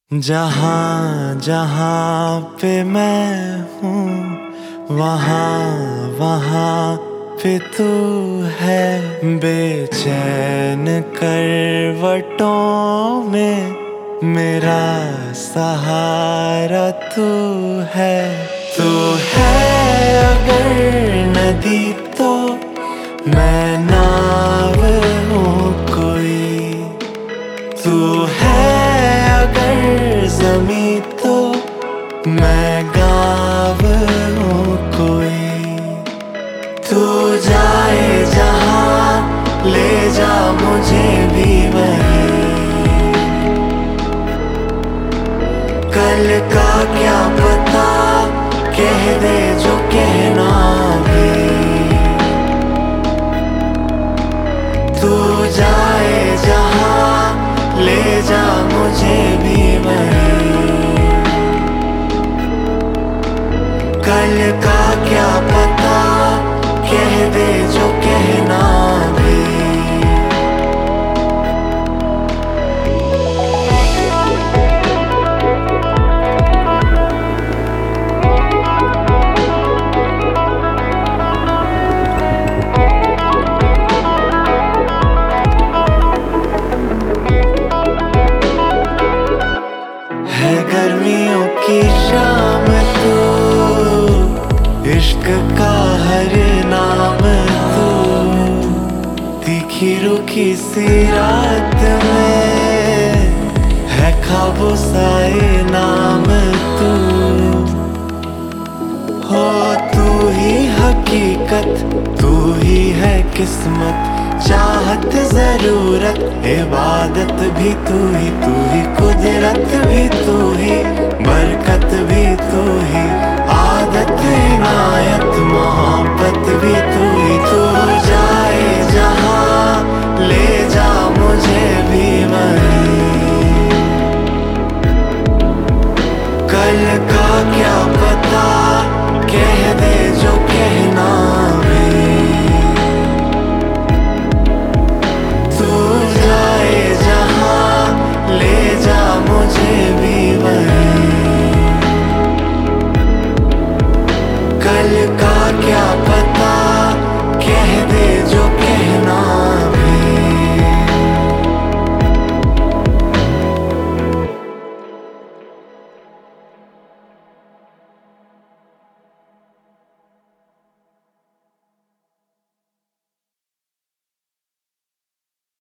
जहाँ जहाँ पे मैं हूँ वहाँ वहाँ पे तू है। बेचैन करवटों में मेरा सहारा तू है। तू है अगर नदी तो मैं नाव हूँ कोई। तू है अगर ज़मीं तो मैं गाँव हूँ कोई। तू जाए जहाँ ले जा मुझे भी वहीं। कल का क्या पता कह दे जो कहना भी। तू जाए जहाँ ले जा मुझे भी वहीं। कल का क्या पता कह दे जो कहना भी। है गर्मियों की शाम तू, इश्क का हर नाम तू। तीखी रुखी सी रात में है ख्वाबों सा ये नाम तू। हो तू ही हकीकत, तू ही है किस्मत। चाहत जरूरत इबादत भी तू ही कुदरत भी